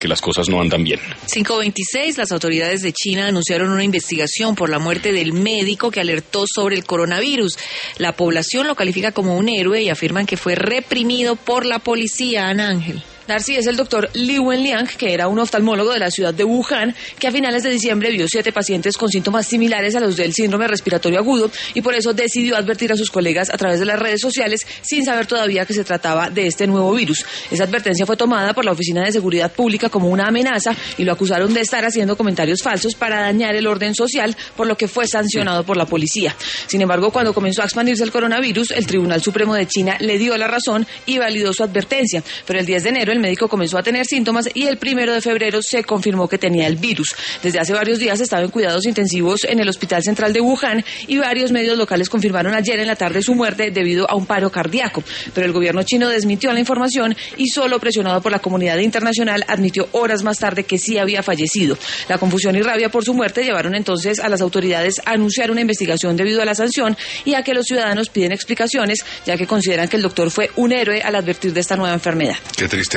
que las cosas no andan bien. 5:26, las autoridades de China anunciaron una investigación por la muerte del médico que alertó sobre el coronavirus. La población lo califica como un héroe y afirman que fue reprimido por la policía. Ana Ángel. Darcy, es el doctor Li Wenliang, que era un oftalmólogo de la ciudad de Wuhan, que a finales de diciembre vio 7 pacientes con síntomas similares a los del síndrome respiratorio agudo y por eso decidió advertir a sus colegas a través de las redes sociales sin saber todavía que se trataba de este nuevo virus. Esa advertencia fue tomada por la Oficina de Seguridad Pública como una amenaza y lo acusaron de estar haciendo comentarios falsos para dañar el orden social, por lo que fue sancionado por la policía. Sin embargo, cuando comenzó a expandirse el coronavirus, el Tribunal Supremo de China le dio la razón y validó su advertencia, pero el 10 de enero el médico comenzó a tener síntomas y el 1 de febrero se confirmó que tenía el virus. Desde hace varios días estaba en cuidados intensivos en el Hospital Central de Wuhan y varios medios locales confirmaron ayer en la tarde su muerte debido a un paro cardíaco. Pero el gobierno chino desmintió la información y solo presionado por la comunidad internacional admitió horas más tarde que sí había fallecido. La confusión y rabia por su muerte llevaron entonces a las autoridades a anunciar una investigación debido a la sanción y a que los ciudadanos piden explicaciones, ya que consideran que el doctor fue un héroe al advertir de esta nueva enfermedad. Qué triste.